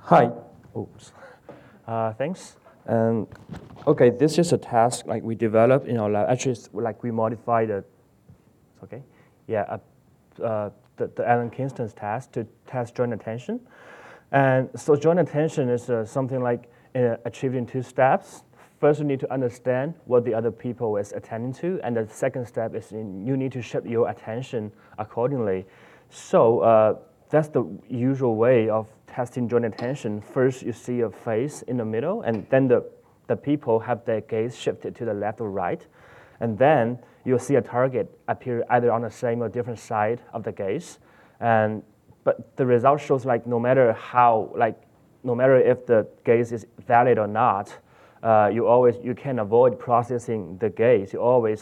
Hi. Oops. Thanks. And okay, this is a task like we developed in our lab. Actually, it's like we modified it. Okay. Yeah. The Alan Kingston's task to test joint attention. And so joint attention is something like achieved in two steps. First, you need to understand what the other people is attending to, and the second step is you need to shift your attention accordingly. So that's the usual way of testing joint attention. First, you see a face in the middle, and then the people have their gaze shifted to the left or right. And then you'll see a target appear either on the same or different side of the gaze. But the result shows no matter if the gaze is valid or not, you can avoid processing the gaze. You always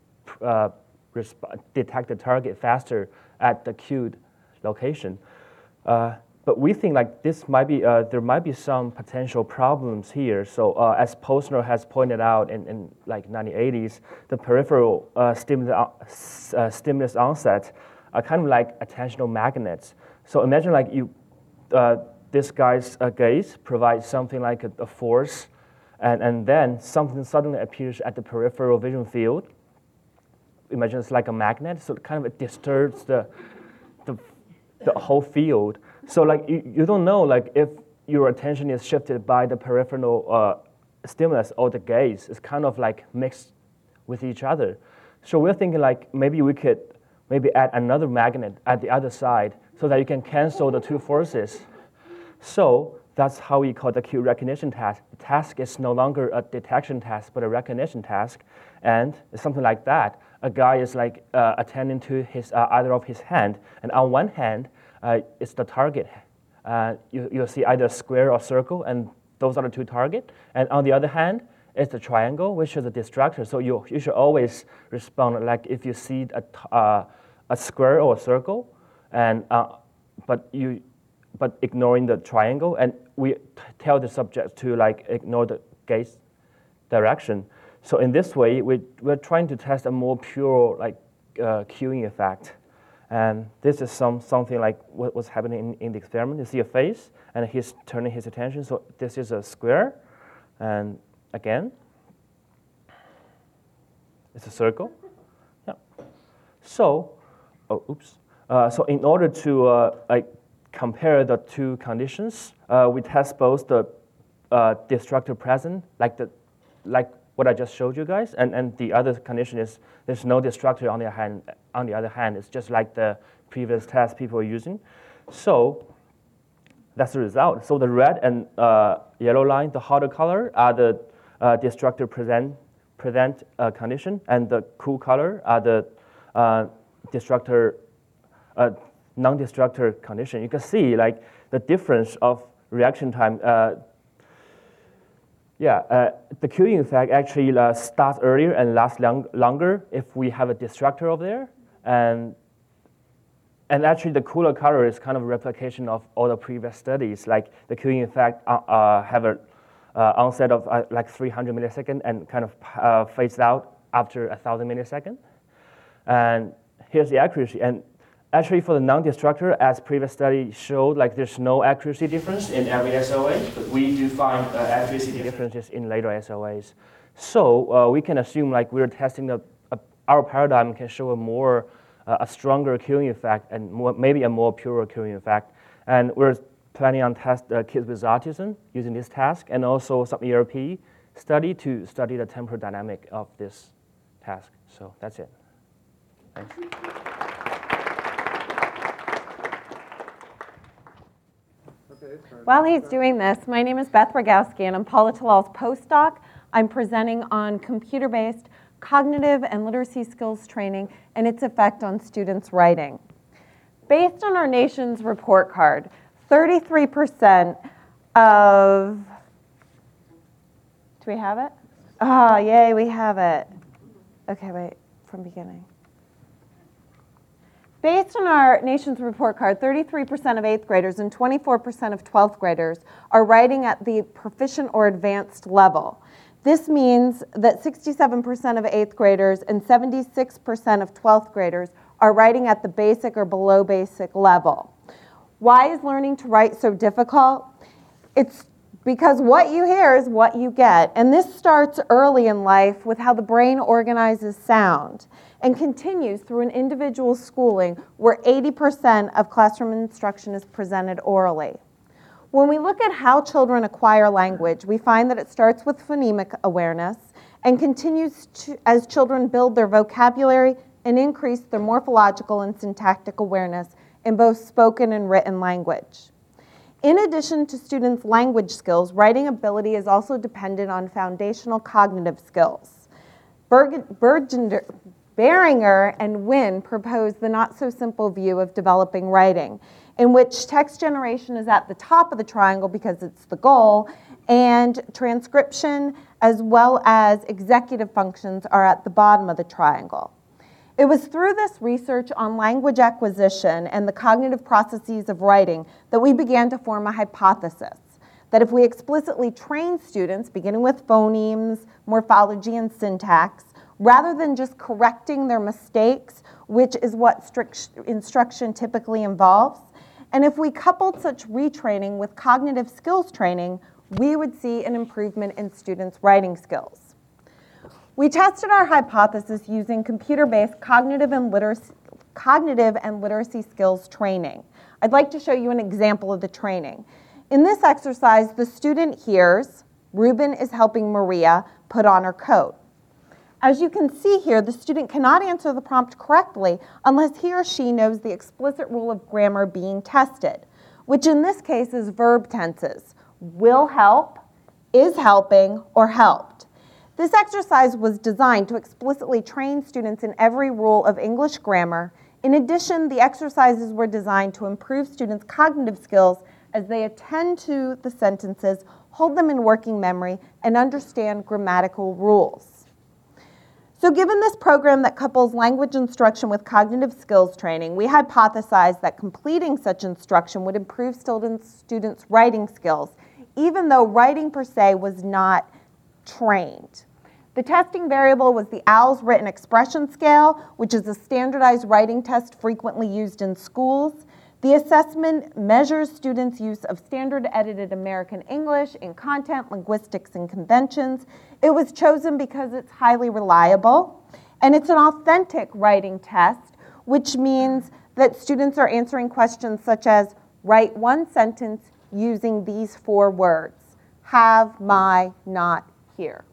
detect the target faster at the cued location. But we think this might be there might be some potential problems here. So as Posner has pointed out in 1980s, the peripheral stimulus onset are kind of like attentional magnets. So imagine this guy's gaze provides something like a force, and then something suddenly appears at the peripheral vision field. Imagine it's like a magnet, so it disturbs the whole field. So you don't know if your attention is shifted by the peripheral stimulus or the gaze. It's kind of mixed with each other. So we're thinking maybe we could add another magnet at the other side so that you can cancel the two forces. So that's how we call the cue recognition task. The task is no longer a detection task, but a recognition task. And it's something like that. A guy is attending to either of his hand, and on one hand, it's the target. You'll see either a square or circle, and those are the two targets. And on the other hand, it's the triangle, which is a distractor. So you should always respond if you see a square or a circle, and but ignoring the triangle, and we tell the subject to ignore the gaze direction. So in this way, we're trying to test a more pure cueing effect. And this is something like what was happening in the experiment. You see a face, and he's turning his attention. So this is a square, and again, it's a circle. Yeah. So, so in order to compare the two conditions, we test both the distractor present, like what I just showed you guys, and the other condition is there's no distractor on the other hand. It's just like the previous test people were using. So that's the result. So the red and yellow line, the hotter color, are the distractor present condition, and the cool color are the non-distractor condition. You can see the difference of reaction time. The cueing effect actually starts earlier and lasts longer if we have a distractor over there. And actually, the cooler color is kind of a replication of all the previous studies. The cueing effect have a onset of 300 milliseconds and kind of fades out after 1,000 milliseconds. And here's the accuracy. And actually, for the non-distractor, as previous study showed, there's no accuracy difference in every SOA, but we do find accuracy differences in later SOAs. So we can assume we're testing our paradigm can show a stronger cueing effect and maybe a more pure cueing effect. And we're planning on test kids with autism using this task, and also some ERP study to study the temporal dynamic of this task. So that's it. Thanks. While he's doing this, my name is Beth Rogowski, and I'm Paula Talal's postdoc. I'm presenting on computer-based cognitive and literacy skills training and its effect on students' writing. Based on our nation's report card, 33% of... Do we have it? Oh, yay, we have it. Okay, wait, from beginning. Based on our nation's report card, 33% of 8th graders and 24% of 12th graders are writing at the proficient or advanced level. This means that 67% of 8th graders and 76% of 12th graders are writing at the basic or below basic level. Why is learning to write so difficult? It's because what you hear is what you get. And this starts early in life with how the brain organizes sound and continues through an individual schooling where 80% of classroom instruction is presented orally. When we look at how children acquire language, we find that it starts with phonemic awareness and continues as children build their vocabulary and increase their morphological and syntactic awareness in both spoken and written language. In addition to students' language skills, writing ability is also dependent on foundational cognitive skills. Beringer and Wynne proposed the not-so-simple view of developing writing, in which text generation is at the top of the triangle because it's the goal, and transcription as well as executive functions are at the bottom of the triangle. It was through this research on language acquisition and the cognitive processes of writing that we began to form a hypothesis that if we explicitly train students, beginning with phonemes, morphology, and syntax, rather than just correcting their mistakes, which is what strict instruction typically involves, and if we coupled such retraining with cognitive skills training, we would see an improvement in students' writing skills. We tested our hypothesis using computer-based cognitive and literacy skills training. I'd like to show you an example of the training. In this exercise, the student hears Ruben is helping Maria put on her coat. As you can see here, the student cannot answer the prompt correctly unless he or she knows the explicit rule of grammar being tested, which in this case is verb tenses: will help, is helping, or helped. This exercise was designed to explicitly train students in every rule of English grammar. In addition, the exercises were designed to improve students' cognitive skills as they attend to the sentences, hold them in working memory, and understand grammatical rules. So given this program that couples language instruction with cognitive skills training, we hypothesized that completing such instruction would improve students' writing skills, even though writing per se was not trained. The testing variable was the OWLS Written Expression Scale, which is a standardized writing test frequently used in schools. The assessment measures students' use of standard edited American English in content, linguistics, and conventions. It was chosen because it's highly reliable, and it's an authentic writing test, which means that students are answering questions such as, write one sentence using these 4 words: have, my, not, here.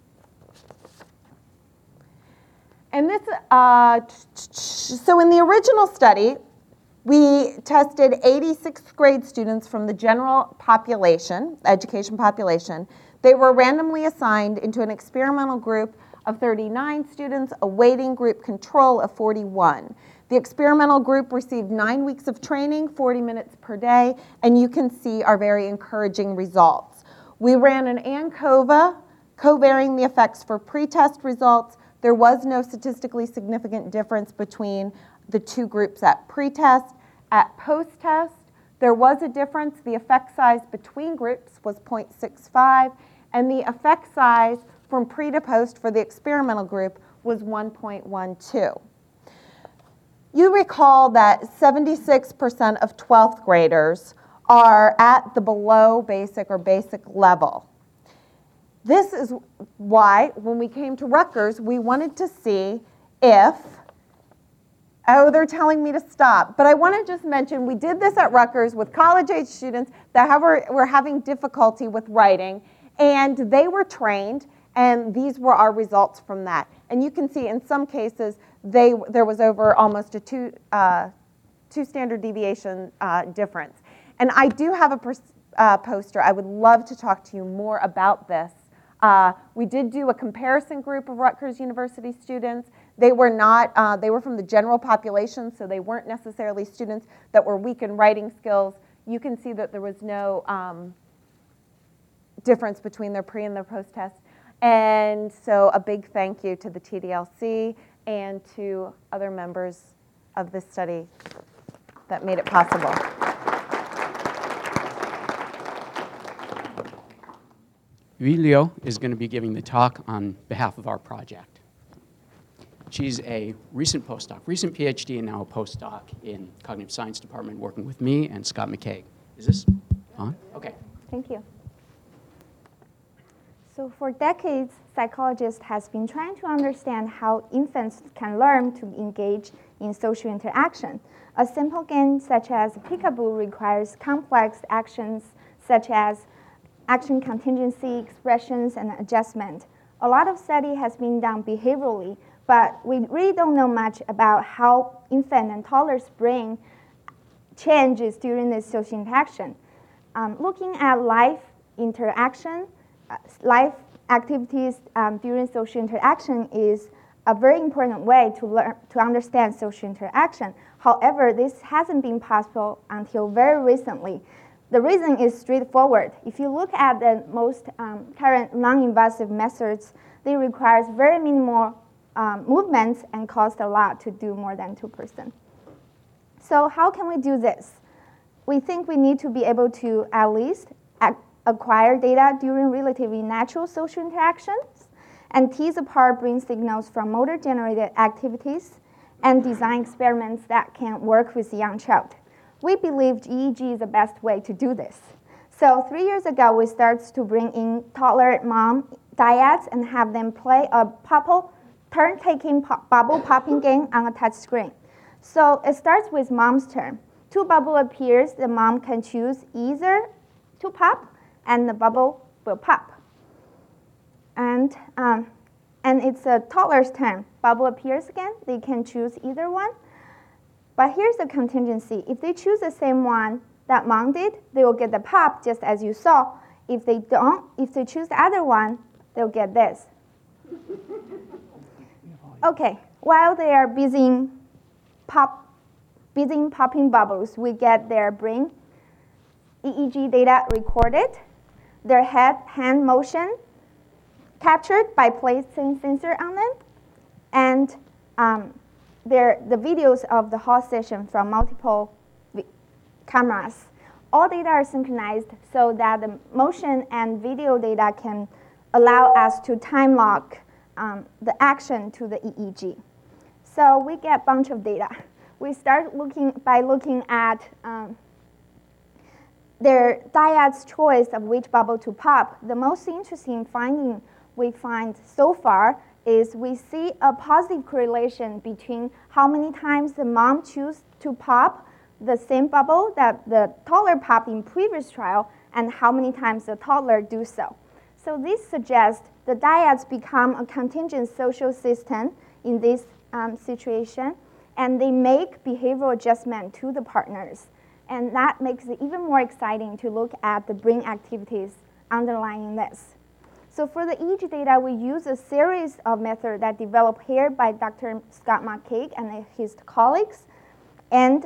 And this, so in the original study, we tested 80 sixth grade students from the general population, education population. They were randomly assigned into an experimental group of 39 students, a waiting group control of 41. The experimental group received 9 weeks of training, 40 minutes per day, and you can see our very encouraging results. We ran an ANCOVA, covariating the effects for pretest results. There was no statistically significant difference between the 2 groups at pretest. At post-test, there was a difference. The effect size between groups was 0.65, and the effect size from pre to post for the experimental group was 1.12. You recall that 76% of 12th graders are at the below basic or basic level. This is why, when we came to Rutgers, we wanted to see if, oh, they're telling me to stop. But I want to just mention, we did this at Rutgers with college-age students that were having difficulty with writing, and they were trained, and these were our results from that. And you can see in some cases, there was over almost a two standard deviation difference. And I do have a poster. I would love to talk to you more about this. We did do a comparison group of Rutgers University students. They were not, they were from the general population, so they weren't necessarily students that were weak in writing skills. You can see that there was no difference between their pre and their post-test. And so a big thank you to the TDLC and to other members of this study that made it possible. Yu Liu is going to be giving the talk on behalf of our project. She's a recent postdoc, recent PhD, and now a postdoc in Cognitive Science Department, working with me and Scott McCaig. Is this on? Okay. Thank you. So for decades, psychologists have been trying to understand how infants can learn to engage in social interaction. A simple game such as peekaboo requires complex actions such as action contingency, expressions, and adjustment. A lot of study has been done behaviorally, but we really don't know much about how infant and toddlers' brain changes during this social interaction. Looking at live interaction, live activities during social interaction is a very important way to learn to understand social interaction. However, this hasn't been possible until very recently. The reason is straightforward. If you look at the most current non-invasive methods, they require very minimal movements and cost a lot to do more than 2%. So how can we do this? We think we need to be able to at least acquire data during relatively natural social interactions and tease apart brain signals from motor-generated activities and design experiments that can work with a young child. We believe EEG is the best way to do this. So 3 years ago, we started to bring in toddler mom dyads and have them play a turn-taking bubble popping game on a touch screen. So it starts with mom's turn. 2 bubbles appears, the mom can choose either to pop, and the bubble will pop. And it's a toddler's turn. Bubble appears again, they can choose either one. But here's the contingency. If they choose the same one that mom did, they will get the pop just as you saw. If they choose the other one, they'll get this. Okay, while they are busy popping bubbles, we get their brain EEG data recorded, their hand motion captured by placing sensor on them, and the videos of the whole session from multiple cameras. All data are synchronized so that the motion and video data can allow us to time lock the action to the EEG. So we get a bunch of data. We start by looking at their dyad's choice of which bubble to pop. The most interesting finding we find so far is we see a positive correlation between how many times the mom chooses to pop the same bubble that the toddler popped in previous trial and how many times the toddler do so. So this suggests the dyads become a contingent social system in this situation, and they make behavioral adjustment to the partners. And that makes it even more exciting to look at the brain activities underlying this. So for the EEG data, we use a series of methods that developed here by Dr. Scott McCaig and his colleagues. And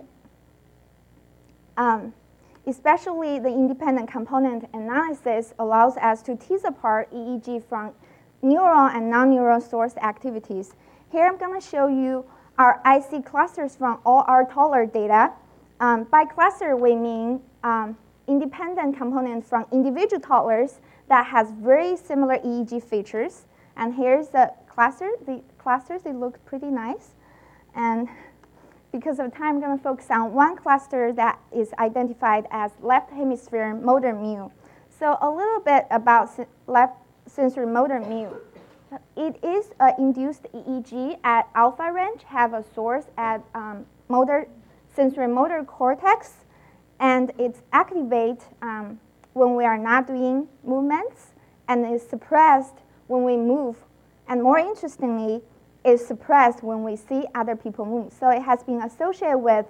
especially the independent component analysis allows us to tease apart EEG from neural and non-neural source activities. Here I'm going to show you our IC clusters from all our toddler data. By cluster, we mean independent components from individual toddlers that has very similar EEG features. And here's the cluster. The clusters, they look pretty nice. And because of time, I'm going to focus on one cluster that is identified as left hemisphere motor mu. So a little bit about left sensory motor mu. It is an induced EEG at alpha range, have a source at sensory motor cortex, and it's activate when we are not doing movements, and is suppressed when we move. And more interestingly, is suppressed when we see other people move. So it has been associated with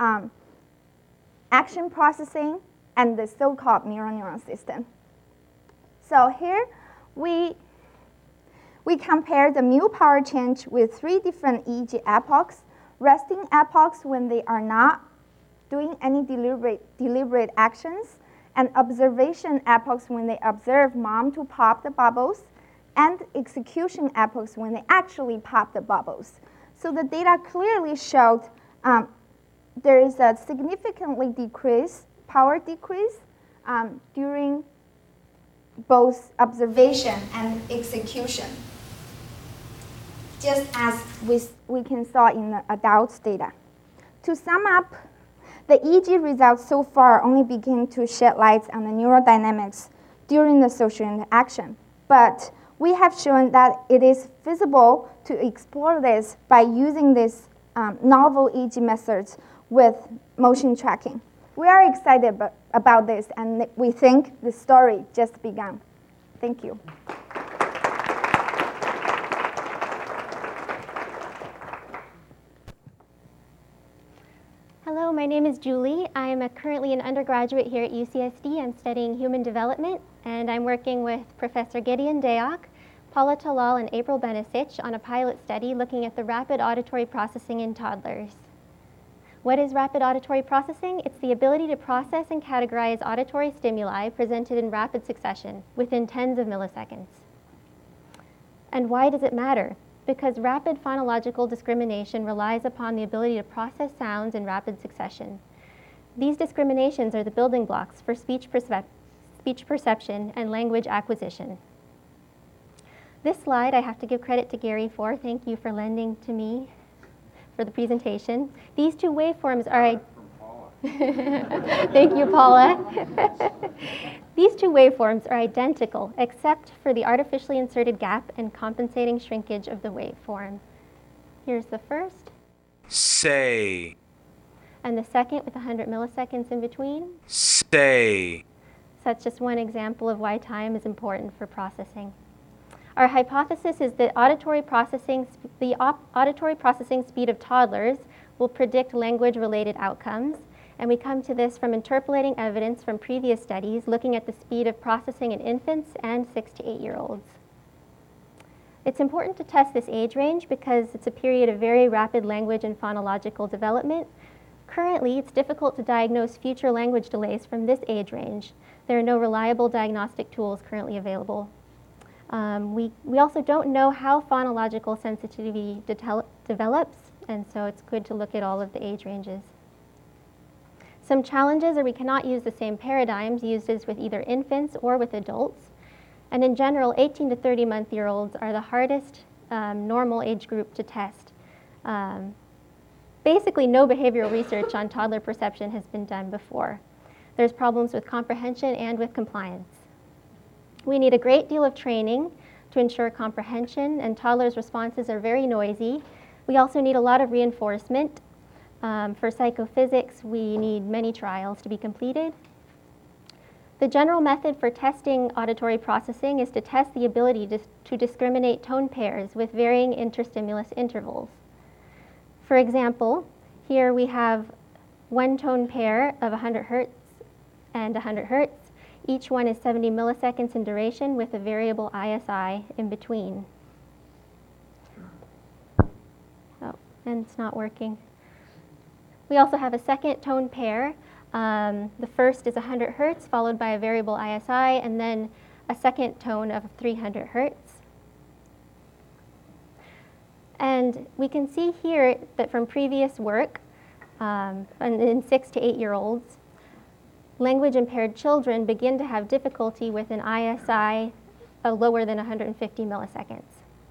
action processing and the so-called mirror neuron system. So here we compare the mu power change with 3 different EEG epochs. Resting epochs when they are not doing any deliberate actions, and observation epochs when they observe mom to pop the bubbles, and execution epochs when they actually pop the bubbles. So the data clearly showed there is a significantly power decrease during both observation and execution, just as we can saw in the adults' data. To sum up, The EEG results so far only begin to shed light on the neurodynamics during the social interaction, but we have shown that it is feasible to explore this by using these novel EEG methods with motion tracking. We are excited about this, and we think the story just began. Thank you. Hello, my name is Julie. I'm currently an undergraduate here at UCSD. I'm studying human development, and I'm working with Professor Gideon Deoch, Paula Talal, and April Benasich on a pilot study looking at the rapid auditory processing in toddlers. What is rapid auditory processing? It's the ability to process and categorize auditory stimuli presented in rapid succession within tens of milliseconds. And why does it matter? Because rapid phonological discrimination relies upon the ability to process sounds in rapid succession. These discriminations are the building blocks for speech perception and language acquisition. This slide I have to give credit to Gary for. Thank you for lending to me for the presentation. These two waveforms are... Thank you, Paula. These two waveforms are identical except for the artificially inserted gap and compensating shrinkage of the waveform. Here's the first. Say. And the second with 100 milliseconds in between. Say. So that's just one example of why time is important for processing. Our hypothesis is that the auditory processing speed of toddlers will predict language-related outcomes, and we come to this from interpolating evidence from previous studies looking at the speed of processing in infants and 6 to 8-year-olds. It's important to test this age range because it's a period of very rapid language and phonological development. Currently, it's difficult to diagnose future language delays from this age range. There are no reliable diagnostic tools currently available. We also don't know how phonological sensitivity develops, and so it's good to look at all of the age ranges. Some challenges are we cannot use the same paradigms used as with either infants or with adults. And in general, 18 to 30-month-year-olds are the hardest normal age group to test. Basically, no behavioral research on toddler perception has been done before. There's problems with comprehension and with compliance. We need a great deal of training to ensure comprehension, and toddlers' responses are very noisy. We also need a lot of reinforcement. For psychophysics, we need many trials to be completed. The general method for testing auditory processing is to test the ability to discriminate tone pairs with varying interstimulus intervals. For example, here we have one tone pair of 100 hertz and 100 hertz. Each one is 70 milliseconds in duration with a variable ISI in between. Oh, and it's not working. We also have a second tone pair. The first is 100 hertz followed by a variable ISI, and then a second tone of 300 hertz. And we can see here that from previous work in 6 to 8-year-olds, language-impaired children begin to have difficulty with an ISI lower than 150 milliseconds.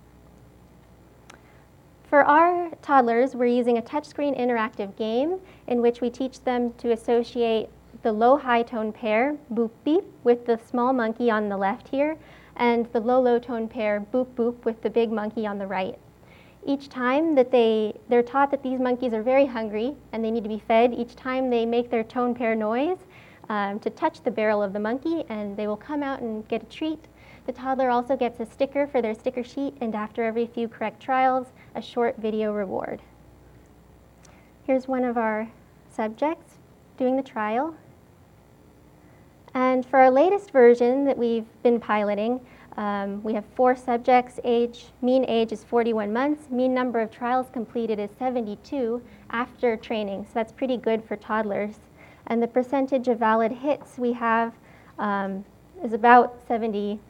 For our toddlers, we're using a touchscreen interactive game in which we teach them to associate the low-high tone pair, boop beep, with the small monkey on the left here, and the low-low tone pair, boop boop, with the big monkey on the right. Each time that they're taught that these monkeys are very hungry and they need to be fed, each time they make their tone pair noise, to touch the barrel of the monkey, and they will come out and get a treat. The toddler also gets a sticker for their sticker sheet, and after every few correct trials, a short video reward. Here's one of our subjects doing the trial. And for our latest version that we've been piloting, we have 4 subjects. Mean age is 41 months. Mean number of trials completed is 72 after training, so that's pretty good for toddlers. And the percentage of valid hits we have is about 70%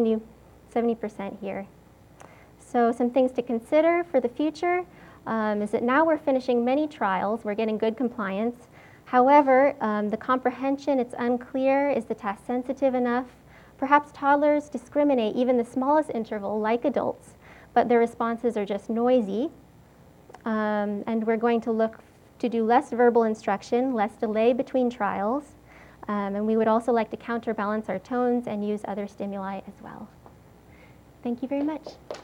here. So some things to consider for the future is that now we're finishing many trials. We're getting good compliance. However, the comprehension, it's unclear. Is the task sensitive enough? Perhaps toddlers discriminate even the smallest interval like adults, but their responses are just noisy. And we're going to look to do less verbal instruction, less delay between trials, and we would also like to counterbalance our tones and use other stimuli as well. Thank you very much.